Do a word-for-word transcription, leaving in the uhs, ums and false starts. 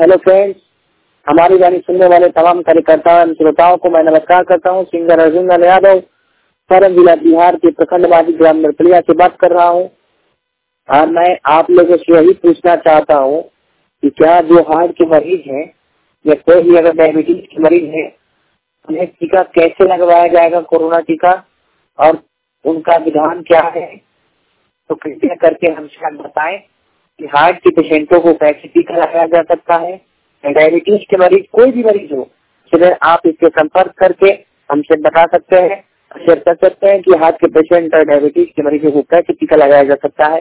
Hello friends, हमारी गाड़ी सुनने वाले तमाम कार्यकर्ताओं एवं श्रोताओं को मैं नमस्कार करता हूँ। सिंगर अर्जुन लाल यादव, सारण जिला बिहार के प्रखंडवासी ग्राम नरपलिया से बात कर रहा हूँ। और मैं आप लोगों से यही पूछना चाहता हूँ कि क्या जो हार्ट के मरीज हैं या कोई भी अगर डायबिटीज के मरीज है, उन्हें टीका कैसे लगवाया जाएगा, कोरोना टीका, और उनका विधान क्या है, तो कृपया करके हमसे आप बताएं कि हार्ट के पेशेंटों को कैसे टीका लगाया जा सकता है। डायबिटीज के मरीज, कोई भी मरीज हो, फिर आप इसके संपर्क करके हमसे बता सकते हैं, शेयर कर सकते हैं कि हार्ट के पेशेंट और डायबिटीज के मरीजों को कैसे टीका लगाया जा सकता है।